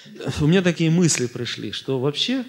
У меня такие мысли пришли, что вообще,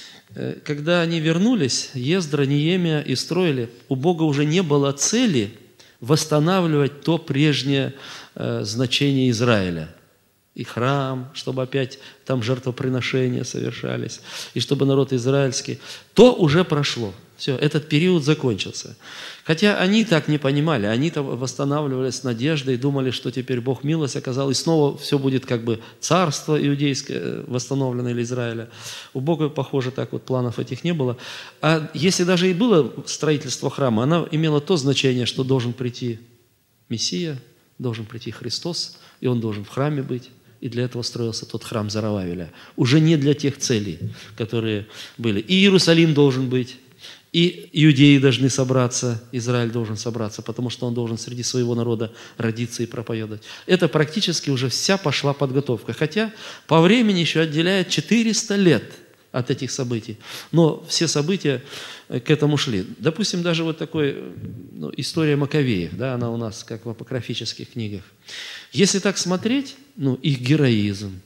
когда они вернулись, Ездра, Неемия и строили, у Бога уже не было цели восстанавливать то прежнее значение Израиля. И храм, чтобы опять там жертвоприношения совершались, и чтобы народ израильский. То уже прошло. Все, этот период закончился. Хотя они так не понимали, они-то восстанавливались с надеждой, думали, что теперь Бог милость оказал, и снова все будет как бы царство иудейское восстановлено или Израиля. У Бога, похоже, так вот планов этих не было. А если даже и было строительство храма, оно имело то значение, что должен прийти Мессия, должен прийти Христос, и Он должен в храме быть. И для этого строился тот храм Зарававеля. Уже не для тех целей, которые были. И Иерусалим должен быть, и иудеи должны собраться, Израиль должен собраться, потому что он должен среди своего народа родиться и проповедовать. Это практически уже вся пошла подготовка. Хотя по времени еще отделяет 400 лет от этих событий. Но все события к этому шли. Допустим, даже вот такой история Маковеев, да, она у нас как в апокрифических книгах. Если так смотреть, их героизм,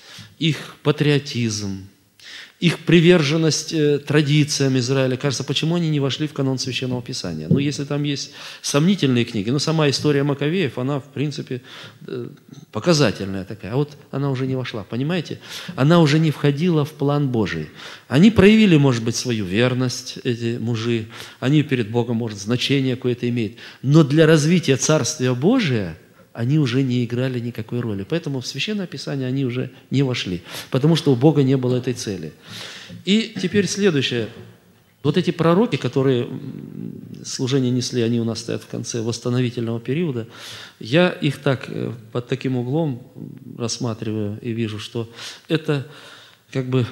их патриотизм, их приверженность традициям Израиля, кажется, почему они не вошли в канон Священного Писания? Если там есть сомнительные книги, сама история Маковеев, она, в принципе, показательная такая. А вот она уже не вошла, понимаете? Она уже не входила в план Божий. Они проявили, может быть, свою верность, эти мужи. Они перед Богом, может, значение какое-то имеют. Но для развития Царствия Божия они уже не играли никакой роли. Поэтому в Священное Писание они уже не вошли, потому что у Бога не было этой цели. И теперь следующее. Вот эти пророки, которые служение несли, они у нас стоят в конце восстановительного периода, я их так под таким углом рассматриваю и вижу, что это как бы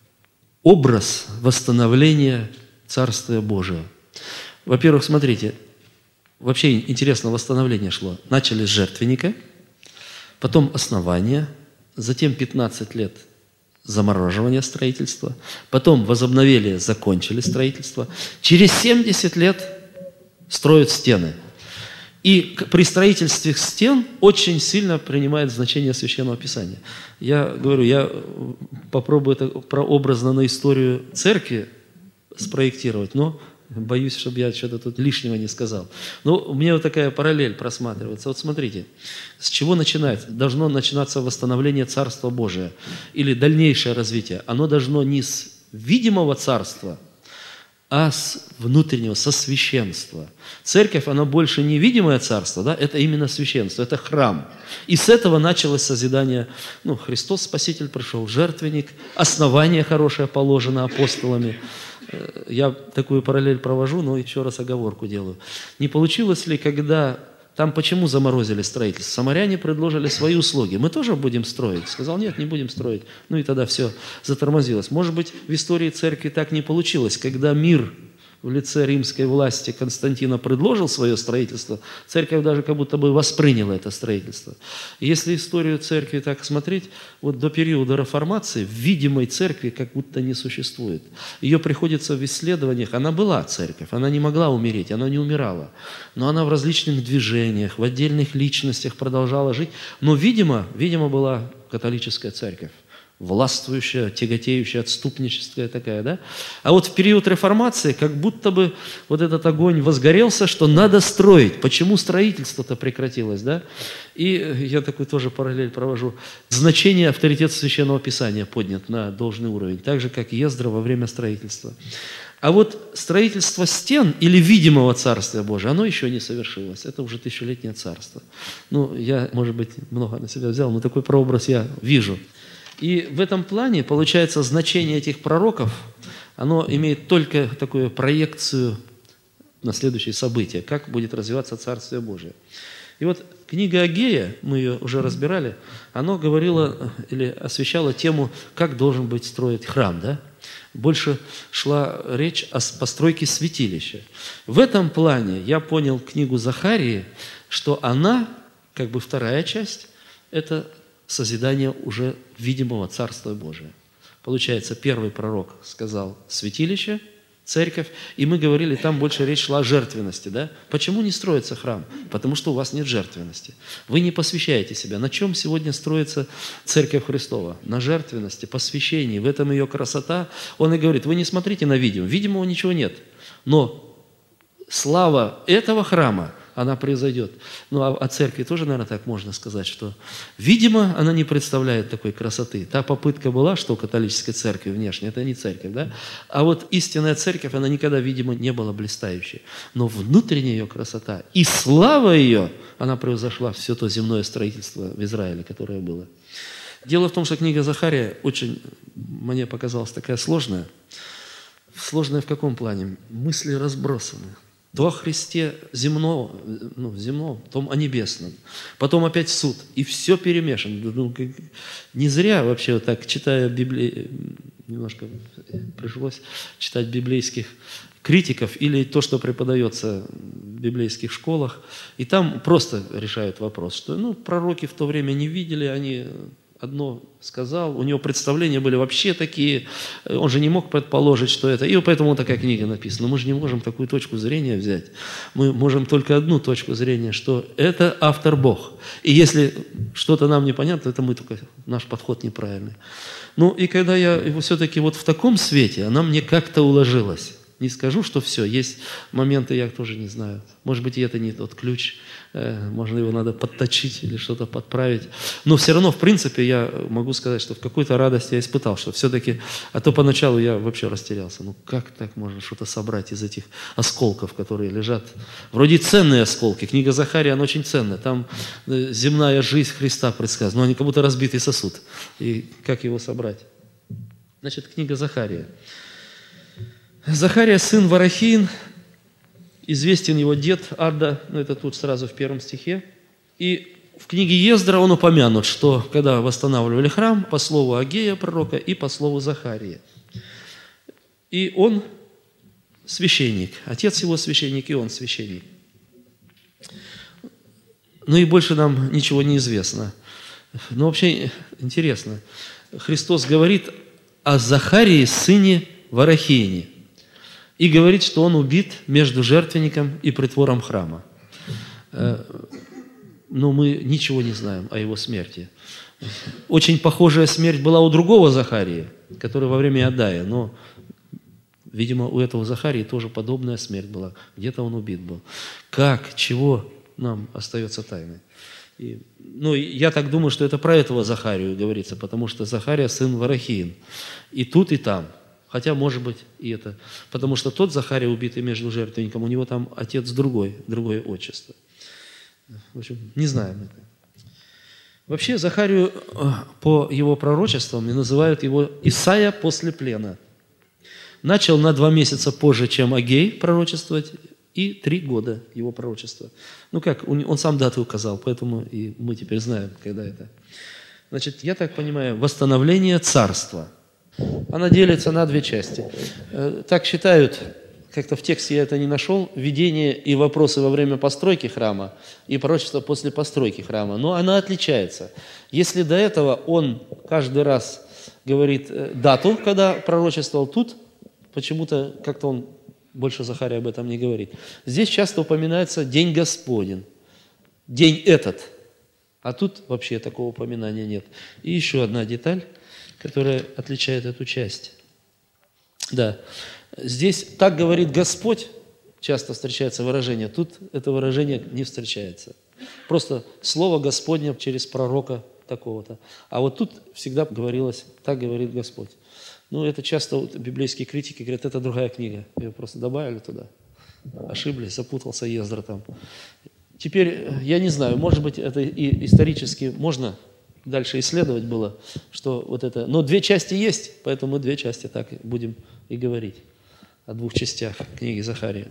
образ восстановления Царствия Божия. Во-первых, смотрите, вообще интересно, восстановление шло. Начали с жертвенника, потом основание, затем 15 лет замораживания строительства, потом возобновили, закончили строительство. Через 70 лет строят стены. И при строительстве стен очень сильно принимает значение Священного Писания. Я говорю, я попробую это прообразно на историю церкви спроектировать, но боюсь, чтобы я что-то тут лишнего не сказал. Но у меня вот такая параллель просматривается. Вот смотрите, с чего начинается? Должно начинаться восстановление Царства Божия или дальнейшее развитие. Оно должно не с видимого царства, а с внутреннего, со священства. Церковь, она больше не видимое царство, да? Это именно священство, это храм. И с этого началось созидание. Христос Спаситель пришел, жертвенник, основание хорошее положено апостолами. Я такую параллель провожу, но еще раз оговорку делаю. Не получилось ли, когда... Там почему заморозили строительство? Самаряне предложили свои услуги. Мы тоже будем строить. Сказал, нет, не будем строить. И тогда все затормозилось. Может быть, в истории церкви так не получилось. Когда мир в лице римской власти Константина предложил свое строительство, церковь даже как будто бы восприняла это строительство. И если историю церкви так смотреть, вот до периода реформации в видимой церкви как будто не существует. Ее приходится в исследованиях, она была церковь, она не могла умереть, она не умирала, но она в различных движениях, в отдельных личностях продолжала жить, но, видимо, была католическая церковь. Властвующая, тяготеющая, отступническая такая, да? А вот в период реформации как будто бы вот этот огонь возгорелся, что надо строить. Почему строительство-то прекратилось, да? И я такой тоже параллель провожу. Значение авторитета Священного Писания поднят на должный уровень, так же, как Ездра во время строительства. А вот строительство стен или видимого Царствия Божия, оно еще не совершилось. Это уже тысячелетнее царство. Я, может быть, много на себя взял, но такой прообраз я вижу. И в этом плане, получается, значение этих пророков, оно имеет только такую проекцию на следующие события, как будет развиваться Царствие Божие. И вот книга Агея, мы ее уже разбирали, она говорила или освещала тему, как должен быть строен храм, да? Больше шла речь о постройке святилища. В этом плане я понял книгу Захарии, что она, как бы вторая часть, это созидание уже видимого Царства Божия. Получается, первый пророк сказал святилище, церковь, и мы говорили, там больше речь шла о жертвенности. Да? Почему не строится храм? Потому что у вас нет жертвенности. Вы не посвящаете себя. На чем сегодня строится Церковь Христова? На жертвенности, посвящении. В этом ее красота. Он и говорит, вы не смотрите на видимое. Видимого ничего нет. Но слава этого храма, она произойдет. Ну, а о церкви тоже, наверное, так можно сказать, что, видимо, она не представляет такой красоты. Та попытка была, что у католической церкви внешне, это не церковь, да? А вот истинная церковь, она никогда, видимо, не была блистающей. Но внутренняя ее красота и слава ее, она превзошла все то земное строительство в Израиле, которое было. Дело в том, что книга Захария очень, мне показалась такая сложная. Сложная в каком плане? Мысли разбросаны. То о Христе земном, том о небесном. Потом опять суд. И все перемешано. Не зря вообще вот так, читая Библию, немножко пришлось читать библейских критиков или то, что преподается в библейских школах. И там просто решают вопрос, что пророки в то время не видели, они одно сказал, у него представления были вообще такие, он же не мог предположить, что это, и поэтому такая книга написана. Мы же не можем такую точку зрения взять. Мы можем только одну точку зрения, что это автор Бог. И если что-то нам непонятно, это мы только, наш подход неправильный. И когда я его все-таки вот в таком свете, она мне как-то уложилась. Не скажу, что все, есть моменты, я тоже не знаю. Может быть, и это не тот ключ, можно его надо подточить или что-то подправить. Но все равно, в принципе, я могу сказать, что в какой-то радости я испытал, что все-таки, а то поначалу я вообще растерялся. Как так можно что-то собрать из этих осколков, которые лежат? Вроде ценные осколки. Книга Захария, она очень ценная. Там земная жизнь Христа предсказана, но они как будто разбитый сосуд. И как его собрать? Значит, книга Захария. Захария, сын Варахиин, известен его дед Адда, это тут сразу в 1 стихе. И в книге Ездра он упомянут, что когда восстанавливали храм, по слову Агея пророка и по слову Захария. И он священник, отец его священник, и он священник. И больше нам ничего не известно. Но вообще интересно, Христос говорит о Захарии, сыне Варахиине. И говорит, что он убит между жертвенником и притвором храма. Но мы ничего не знаем о его смерти. Очень похожая смерть была у другого Захарии, который во время Иадая, но, видимо, у этого Захарии тоже подобная смерть была. Где-то он убит был. Как, чего, нам остается тайной. Я так думаю, что это про этого Захарию говорится, потому что Захария сын Варахиин. И тут, и там. Хотя, может быть, и это. Потому что тот Захария, убитый между жертвенником, у него там отец другое отчество. В общем, не знаем это. Вообще, Захарию по его пророчествам называют его Исаия после плена. Начал на 2 месяца позже, чем Агей пророчествовать, и 3 года его пророчества. Он сам дату указал, поэтому и мы теперь знаем, когда это. Значит, я так понимаю, восстановление царства. Она делится на 2 части. Так считают, как-то в тексте я это не нашел, видение и вопросы во время постройки храма и пророчество после постройки храма. Но она отличается. Если до этого он каждый раз говорит дату, когда пророчествовал, тут почему-то как-то он больше Захария об этом не говорит. Здесь часто упоминается день Господень, день этот. А тут вообще такого упоминания нет. И еще одна деталь, которая отличает эту часть. Да, здесь так говорит Господь, часто встречается выражение, тут это выражение не встречается. Просто слово Господне через пророка такого-то. А вот тут всегда говорилось, так говорит Господь. Это часто библейские критики говорят, это другая книга. Ее просто добавили туда. Ошиблись, запутался Ездра там. Теперь, я не знаю, может быть, это и исторически можно дальше исследовать было, что вот это... Но 2 части есть, поэтому мы 2 части так будем и говорить. О 2 частях книги Захария.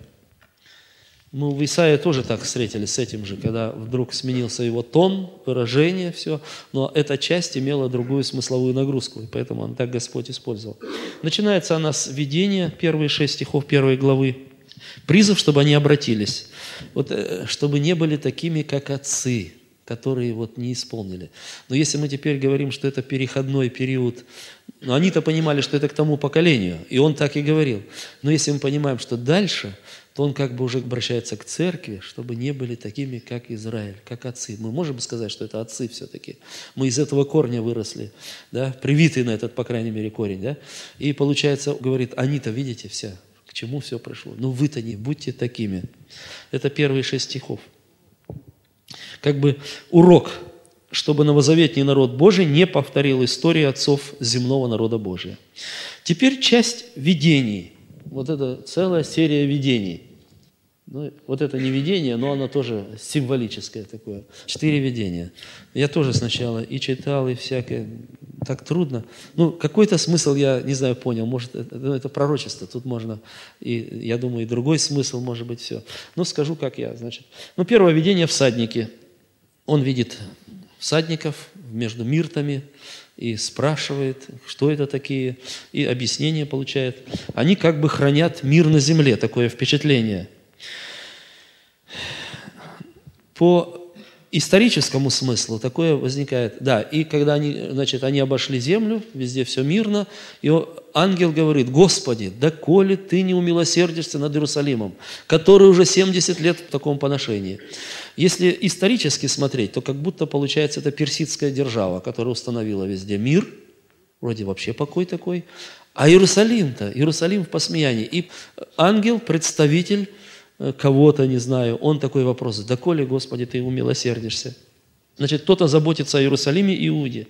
Мы в Исаии тоже так встретились с этим же, когда вдруг сменился его тон, выражение, все. Но эта часть имела другую смысловую нагрузку, и поэтому он так Господь использовал. Начинается она с видения, первые 6 стихов 1 главы. Призыв, чтобы они обратились. Чтобы не были такими, как отцы. которые вот не исполнили. Но если мы теперь говорим, что это переходной период, ну, они-то понимали, что это к тому поколению, и он так и говорил. Но если мы понимаем, что дальше, то он как бы уже обращается к церкви, чтобы не были такими, как Израиль, как отцы. Мы можем сказать, что это отцы все-таки. Мы из этого корня выросли, да, привиты на этот, по крайней мере, корень. Да? И получается, говорит, они-то, видите, все, к чему все пришло. Ну вы-то не будьте такими. Это первые 6 стихов. Как бы урок, чтобы новозаветний народ Божий не повторил истории отцов земного народа Божия. Теперь часть видений. Вот это целая серия видений. Ну, вот это не видение, но оно тоже символическое такое. 4 видения. Я тоже сначала и читал, и всякое. Так трудно. Ну, какой-то смысл я, не знаю, понял. Может, это пророчество. Тут можно, и, я думаю, и другой смысл, может быть, все. Ну, скажу, как я, значит. Ну, первое видение – всадники. Он видит всадников между миртами и спрашивает, что это такие, и объяснение получает. Они как бы хранят мир на земле, такое впечатление. По историческому смыслу такое возникает. Да, и когда они обошли землю, везде все мирно, и ангел говорит: «Господи, доколе Ты не умилосердишься над Иерусалимом, который уже 70 лет в таком поношении». Если исторически смотреть, то как будто получается это персидская держава, которая установила везде мир, вроде вообще покой такой, а Иерусалим-то, Иерусалим в посмеянии. И ангел, представитель кого-то, не знаю, он такой вопрос: «Доколе, Господи, Ты умилосердишься?» Значит, кто-то заботится о Иерусалиме, Иуде.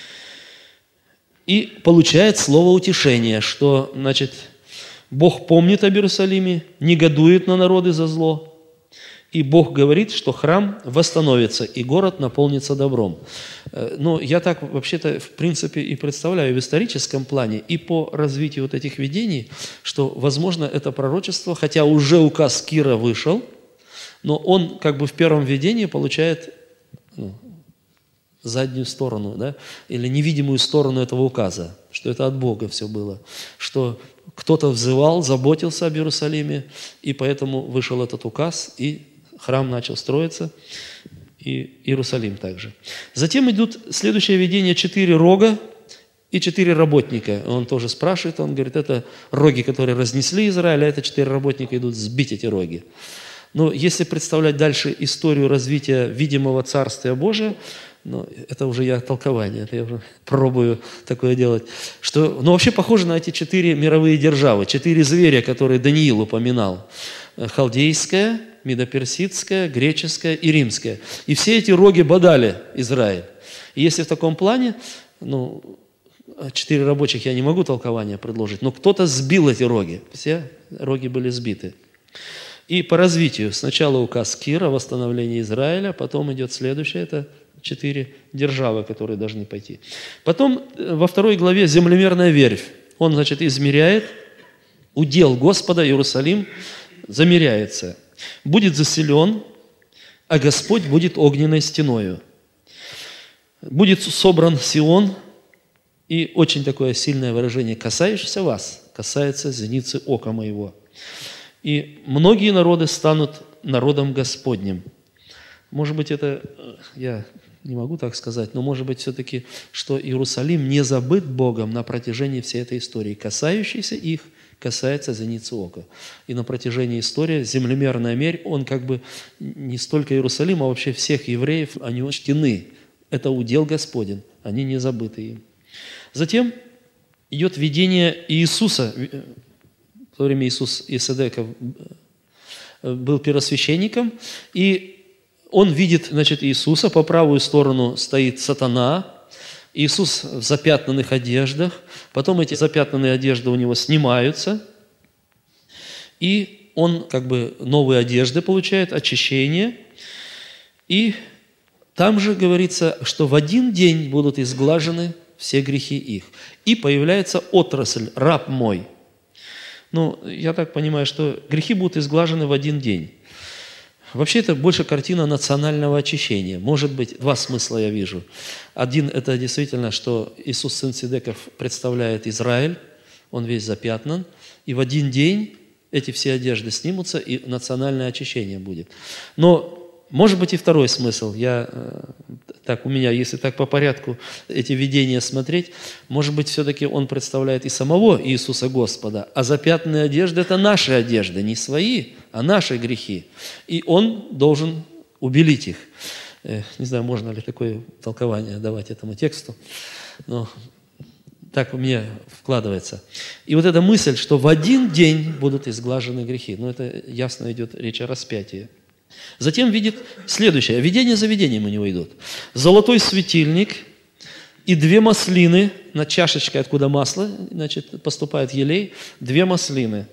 И получает слово утешения, что, значит, Бог помнит об Иерусалиме, негодует на народы за зло, и Бог говорит, что храм восстановится, и город наполнится добром. Но я так вообще-то, в принципе, и представляю в историческом плане, и по развитию вот этих видений, что, возможно, это пророчество, хотя уже указ Кира вышел, но он как бы в первом видении получает заднюю сторону, да, или невидимую сторону этого указа, что это от Бога все было, что кто-то взывал, заботился об Иерусалиме, и поэтому вышел этот указ, и храм начал строиться, и Иерусалим также. Затем идут следующее видение: 4 рога и 4 работника. Он тоже спрашивает, он говорит, это роги, которые разнесли Израиль, а это 4 работника идут сбить эти роги. Но если представлять дальше историю развития видимого Царствия Божия, ну, это уже я толкование, это я уже пробую такое делать, что, ну, вообще похоже на эти 4 мировые державы, 4 зверя, которые Даниил упоминал. Халдейская, медоперсидская, греческая и римская. И все эти роги бодали Израиль. И если в таком плане, ну, 4 рабочих я не могу толкования предложить, но кто-то сбил эти роги. Все роги были сбиты. И по развитию сначала указ Кира, восстановление Израиля, потом идет следующее, это 4 державы, которые должны пойти. Потом во 2 главе землемерная верфь. Он, значит, измеряет удел Господа, Иерусалим замеряется. Будет заселен, а Господь будет огненной стеною. Будет собран Сион, и очень такое сильное выражение: касающийся вас, касается зеницы ока моего. И многие народы станут народом Господним. Может быть, это, я не могу так сказать, но может быть все-таки, что Иерусалим не забыт Богом на протяжении всей этой истории. Касающийся их касается зеницы ока. И на протяжении истории землемерная мерь, он как бы не столько Иерусалим, а вообще всех евреев, они учтены. Это удел Господень, они не забыты им. Затем идет видение Иисуса. В то время Иисус Исседеков был первосвященником, и он видит, значит, Иисуса, по правую сторону стоит сатана, Иисус в запятнанных одеждах, потом эти запятнанные одежды у него снимаются, и он как бы новые одежды получает, очищение, и там же говорится, что в один день будут изглажены все грехи их. И появляется отрасль, раб мой. Ну, я так понимаю, что грехи будут изглажены в один день. Вообще это больше картина национального очищения. Может быть, 2 смысла я вижу. Один – это действительно, что Иисус, сын Седеков, представляет Израиль, он весь запятнан, и в один день эти все одежды снимутся, и национальное очищение будет. Но может быть и второй смысл. У меня, если так по порядку эти видения смотреть, может быть, все-таки он представляет и самого Иисуса Господа, а запятнанные одежды – это наши одежды, не свои, а наши грехи. И он должен убелить их. Не знаю, можно ли такое толкование давать этому тексту, но так у меня вкладывается. И вот эта мысль, что в один день будут изглажены грехи, это ясно идет речь о распятии. Затем видит следующее. Видение за видением у него идут. Золотой светильник и 2 маслины над чашечкой, откуда масло, поступает елей, 2 маслины.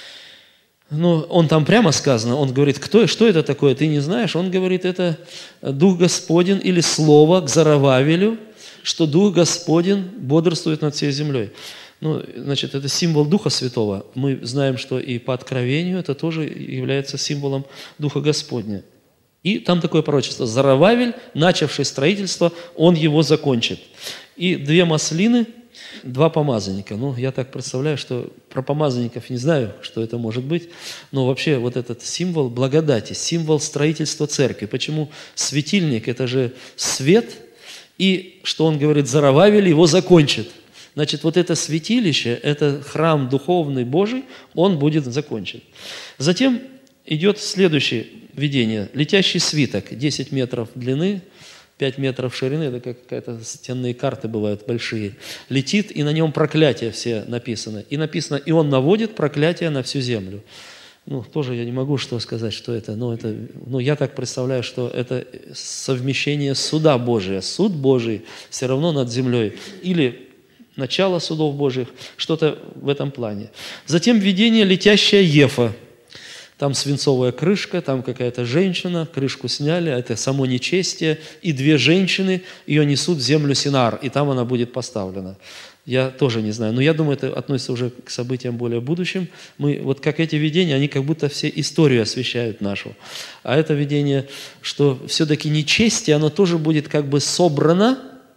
Он там прямо сказано, он говорит, что это такое, ты не знаешь? Он говорит, это Дух Господень или Слово к Зарававелю, что Дух Господень бодрствует над всей землей. Это символ Духа Святого. Мы знаем, что и по откровению это тоже является символом Духа Господня. И там такое пророчество. Зарававель, начавший строительство, он его закончит. И 2 маслины, 2 помазанника. Я так представляю, что про помазанников не знаю, что это может быть, но вообще вот этот символ благодати, символ строительства церкви. Почему светильник – это же свет, и что он говорит, Зарававель его закончит. Вот это святилище, это храм духовный Божий, он будет закончен. Затем идет следующее видение. Летящий свиток, 10 метров длины, 5 метров ширины, это как какие-то стенные карты бывают большие. Летит, и на нем проклятия все написаны. И написано, и он наводит проклятие на всю землю. Тоже я не могу что сказать, что это. Я так представляю, что это совмещение суда Божия. Суд Божий все равно над землей. Или начало судов Божьих, что-то в этом плане. Затем видение летящая Ефа. Там свинцовая крышка, там какая-то женщина, крышку сняли, это само нечестие, и 2 женщины ее несут в землю Синар, и там она будет поставлена. Я тоже не знаю, но я думаю, это относится уже к событиям более будущим. Как эти видения, они как будто все историю освещают нашу. А это видение, что все-таки нечестие, оно тоже будет как бы собрано,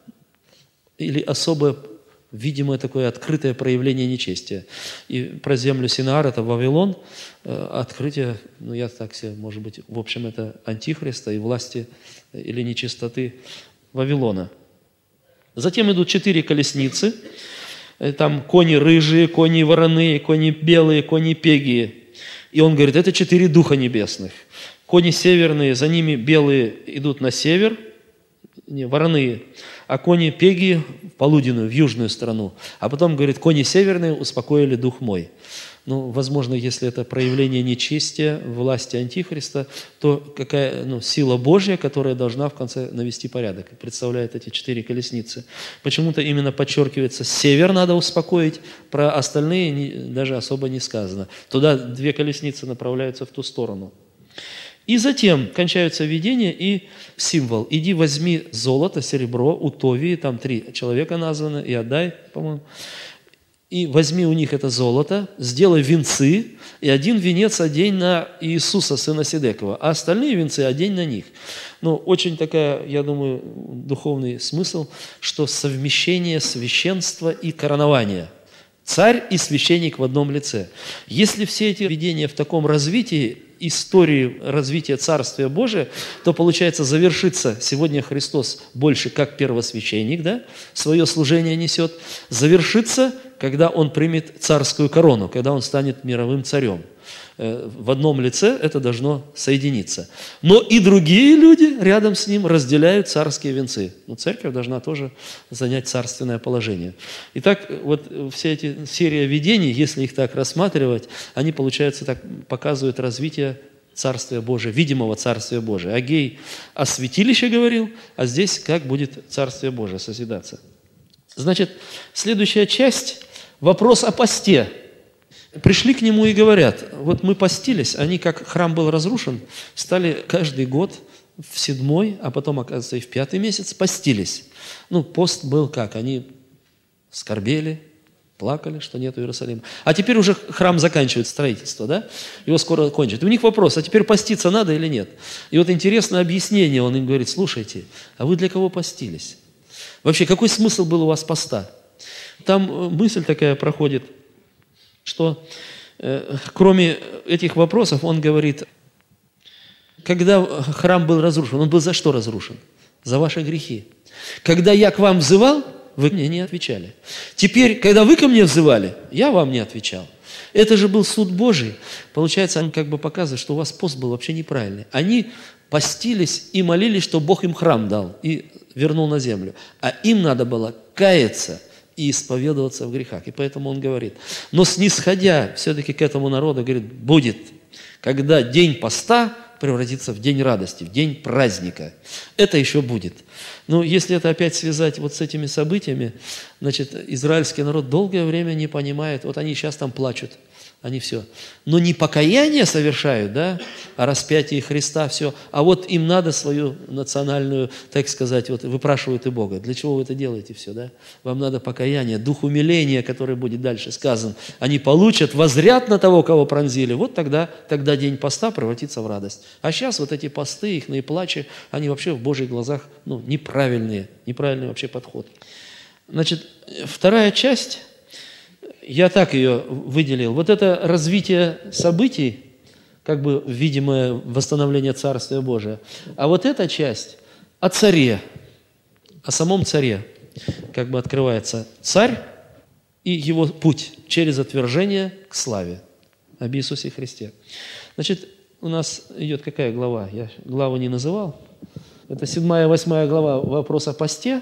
или особое видимое такое открытое проявление нечестия. И про землю Синаар, это Вавилон, открытие, я так себе, может быть, в общем, это Антихриста и власти или нечистоты Вавилона. Затем идут 4 колесницы, там кони рыжие, кони вороные, кони белые, кони пегие. И он говорит, это 4 духа небесных. Кони северные, за ними белые идут на север, вороные, а кони пегии в полуденную, в южную сторону. А потом, говорит, кони северные успокоили дух мой. Возможно, если это проявление нечестия, власти Антихриста, то какая сила Божья, которая должна в конце навести порядок, представляет эти 4 колесницы. Почему-то именно подчеркивается, север надо успокоить, про остальные даже особо не сказано. Туда 2 колесницы направляются в ту сторону. И затем кончаются видения и символ. «Иди возьми золото, серебро у Товии», там 3 человека названы, и отдай, по-моему, и возьми у них это золото, сделай венцы, и 1 венец одень на Иисуса, сына Сидекова, а остальные венцы одень на них. Очень такая, я думаю, духовный смысл, что совмещение священства и коронования. Царь и священник в одном лице. Если все эти видения в таком развитии, истории развития Царствия Божия, то, получается, завершится сегодня Христос больше как первосвященник, свое служение несет, завершится, когда Он примет царскую корону, когда Он станет мировым царем. В одном лице это должно соединиться. Но и другие люди рядом с Ним разделяют царские венцы. Церковь должна тоже занять царственное положение. Итак, все эти серии видений, если их так рассматривать, они, получается, так показывают развитие Царствия Божия, видимого Царствия Божия. Агей о святилище говорил, а здесь как будет Царствие Божие созидаться. Значит, следующая часть – вопрос о посте. Пришли к нему и говорят, мы постились, они, как храм был разрушен, стали каждый год в 7-й, а потом, оказывается, и в 5-й месяц постились. Пост был как? Они скорбели, плакали, что нету Иерусалима. А теперь уже храм заканчивает строительство, Его скоро кончат. И у них вопрос, а теперь поститься надо или нет? И интересное объяснение, он им говорит, слушайте, а вы для кого постились? Вообще, какой смысл был у вас поста? Там мысль такая проходит, что кроме этих вопросов он говорит, когда храм был разрушен, он был за что разрушен? За ваши грехи. Когда я к вам взывал, вы мне не отвечали. Теперь, когда вы ко мне взывали, я вам не отвечал. Это же был суд Божий. Получается, он как бы показывает, что у вас пост был вообще неправильный. Они постились и молились, что Бог им храм дал и вернул на землю. А им надо было каяться и исповедоваться в грехах. И поэтому он говорит, но снисходя все-таки к этому народу, говорит, будет, когда день поста превратится в день радости, в день праздника. Это еще будет. Но если это опять связать вот с этими событиями, значит, израильский народ долгое время не понимает, вот они сейчас там плачут, они все. Но не покаяние совершают, да, а распятие Христа, все. А вот им надо свою национальную, так сказать, вот выпрашивают и Бога. Для чего вы это делаете все, да? Вам надо покаяние, дух умиления, который будет дальше сказан. Они получат, воззрят на того, кого пронзили. Вот тогда день поста превратится в радость. А сейчас вот эти посты, их наиплачи, они вообще в Божьих глазах, неправильный вообще подход. Значит, вторая часть, я так ее выделил. Вот это развитие событий, как бы видимое восстановление Царствия Божия. А вот эта часть о царе, о самом царе, как бы открывается царь и его путь через отвержение к славе об Иисусе Христе. Значит, у нас идет какая глава? Я главу не называл. Это 7-8 глава вопрос о посте,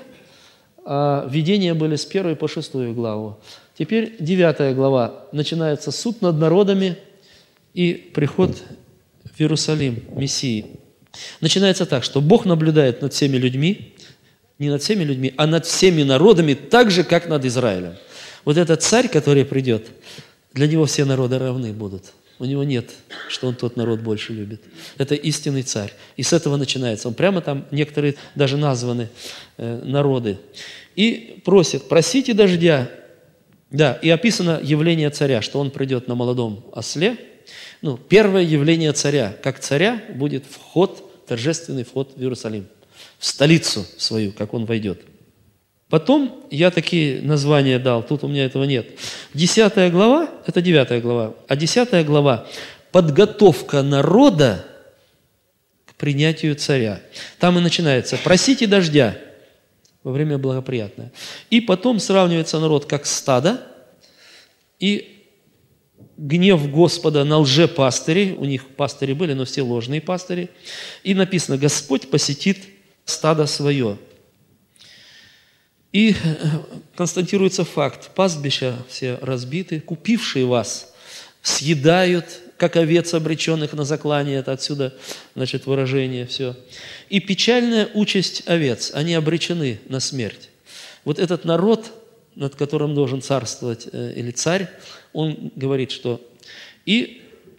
а видения были с 1 по 6 главу. Теперь 9 глава. Начинается суд над народами и приход в Иерусалим Мессии. Начинается так, что Бог наблюдает над всеми людьми, не над всеми людьми, а над всеми народами, так же, как над Израилем. Вот этот царь, который придет, для него все народы равны будут. У него нет, что он тот народ больше любит. Это истинный царь. И с этого начинается. Он прямо там, некоторые даже названы народы. И просит, просите дождя. Да, и описано явление царя, что он придет на молодом осле. Первое явление царя. Как царя будет торжественный вход в Иерусалим, в столицу свою, как он войдет. Потом я такие названия дал, тут у меня этого нет. 10 глава, это 9 глава, а 10 глава – подготовка народа к принятию царя. Там и начинается «просите дождя» во время благоприятное. И потом сравнивается народ как стадо, и гнев Господа на лжепастырей, у них пастыри были, но все ложные пастыри, и написано «Господь посетит стадо свое». И констатируется факт, пастбища все разбиты, купившие вас съедают, как овец, обреченных на заклание, это отсюда, выражение все. И печальная участь овец, они обречены на смерть. Вот этот народ, над которым должен царствовать или царь, он говорит, что и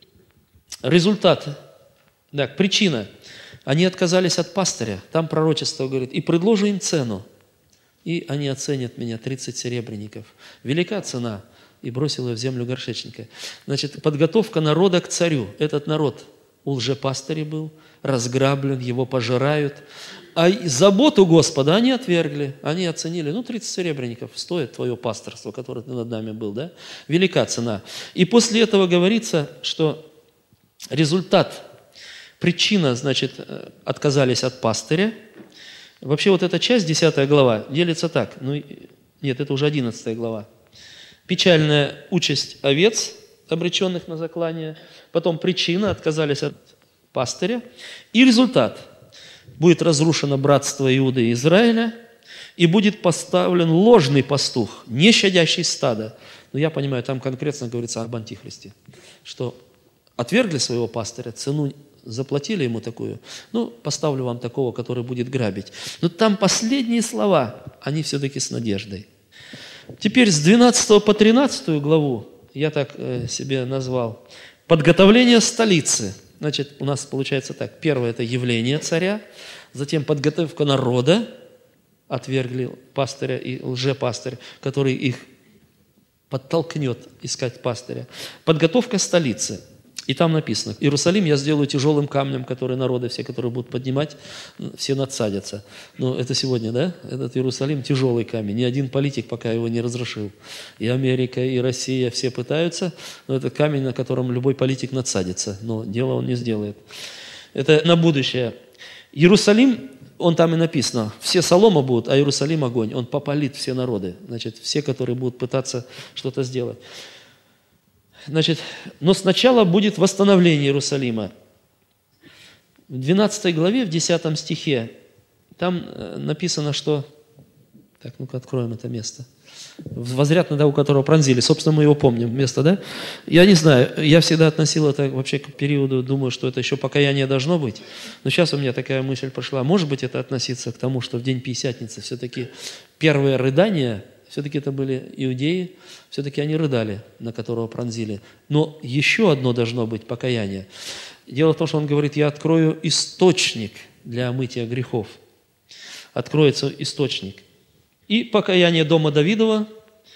результат, да, причина, они отказались от пастыря, там пророчество говорит, и предложу им цену. И они оценят меня 30 серебряников. Велика цена. И бросил ее в землю горшечника. Подготовка народа к царю. Этот народ у лжепастыря был, разграблен, его пожирают. А заботу Господа они отвергли. Они оценили, 30 серебряников стоит твое пасторство, которое ты над нами был, да? Велика цена. И после этого говорится, что результат, причина, отказались от пастыря. Вообще вот эта часть, 10 глава, делится так. Нет, это уже 11 глава. Печальная участь овец, обреченных на заклание. Потом причина, отказались от пастыря. И результат. Будет разрушено братство Иуды и Израиля, и будет поставлен ложный пастух, не щадящий стадо. Я понимаю, там конкретно говорится об антихристе. Что отвергли своего пастыря, цену заплатили ему такую, поставлю вам такого, который будет грабить. Но там последние слова, они все-таки с надеждой. Теперь с 12 по 13 главу, я так себе назвал, подготовление столицы. У нас получается так. Первое – это явление царя, затем подготовка народа, отвергли пастыря и лжепастыря, который их подтолкнет искать пастыря. Подготовка столицы. И там написано, Иерусалим я сделаю тяжелым камнем, который народы все, которые будут поднимать, все надсадятся. Это сегодня, да? Этот Иерусалим тяжелый камень. Ни один политик пока его не разрушил. И Америка, и Россия все пытаются, но это камень, на котором любой политик надсадится. Но дело он не сделает. Это на будущее. Иерусалим, он там и написано, все солома будут, а Иерусалим огонь. Он попалит все народы, значит, все, которые будут пытаться что-то сделать. Значит, но сначала будет восстановление Иерусалима. В 12 главе, в 10 стихе, там написано, что... Так, ну-ка откроем это место. Возряд на того, которого пронзили. Собственно, мы его помним, место, да? Я не знаю, я всегда относил это вообще к периоду, думаю, что это еще покаяние должно быть. Но сейчас у меня такая мысль прошла. Может быть, это относиться к тому, что в день Пятидесятницы все-таки первые рыдания, все-таки это были иудеи, все-таки они рыдали, на которого пронзили. Но еще одно должно быть покаяние. Дело в том, что он говорит, я открою источник для омытия грехов. Откроется источник. И покаяние дома Давидова,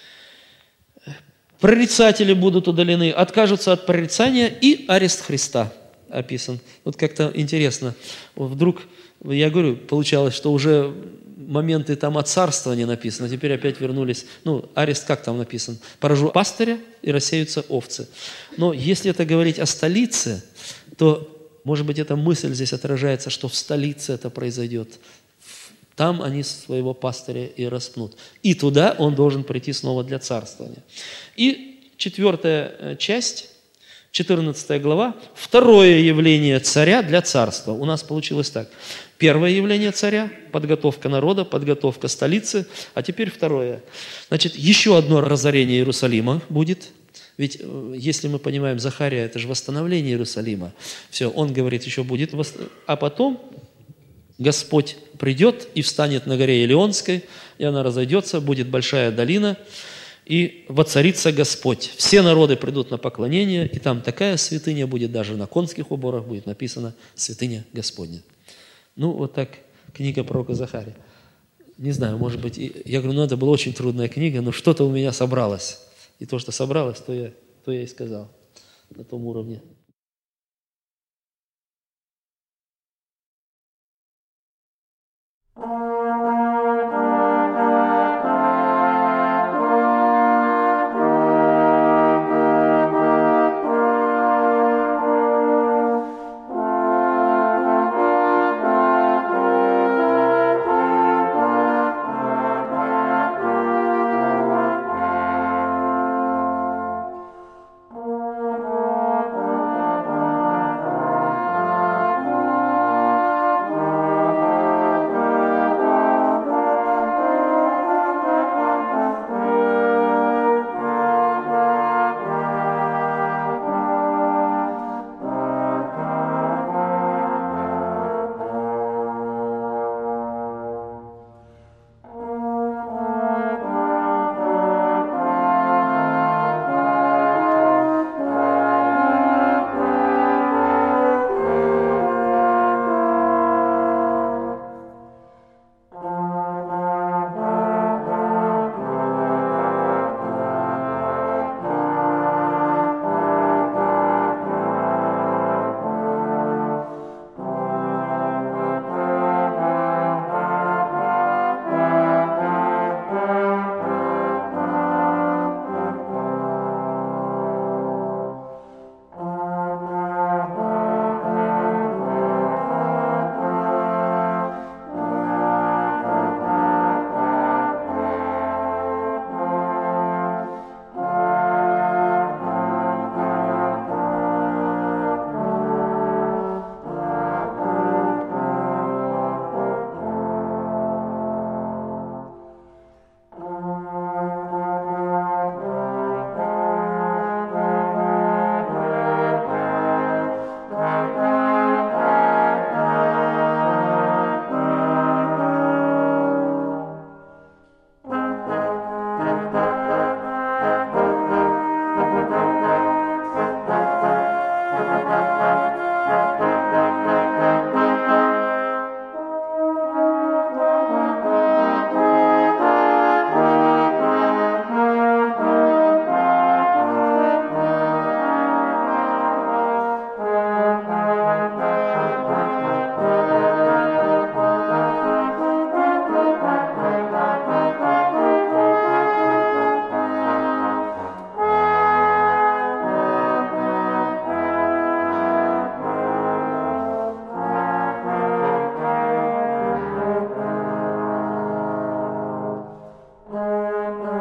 прорицатели будут удалены, откажутся от прорицания, и арест Христа описан. Вот как-то интересно. Вдруг, я говорю, получалось, что уже моменты там от царства не написано, а теперь опять вернулись. Ну, арест как там написан? Поражу пастыря, и рассеются овцы. Но если это говорить о столице, то, может быть, эта мысль здесь отражается, что в столице это произойдет. Там они своего пастыря и распнут. И туда он должен прийти снова для царствования. И 4 часть, 14 глава, второе явление царя для царства. У нас получилось так. Первое явление царя, подготовка народа, подготовка столицы, а теперь второе. Значит, еще одно разорение Иерусалима будет. Ведь, если мы понимаем, Захария, это же восстановление Иерусалима. Все, он говорит, еще будет. А потом Господь придет и встанет на горе Елеонской, и она разойдется, будет большая долина, и воцарится Господь. Все народы придут на поклонение, и там такая святыня будет, даже на конских уборах будет написано «Святыня Господня». Ну, вот так книга пророка Захария. Не знаю, может быть, я говорю, ну, это была очень трудная книга, но что-то у меня собралось. И то, что собралось, то я и сказал на том уровне. Amen.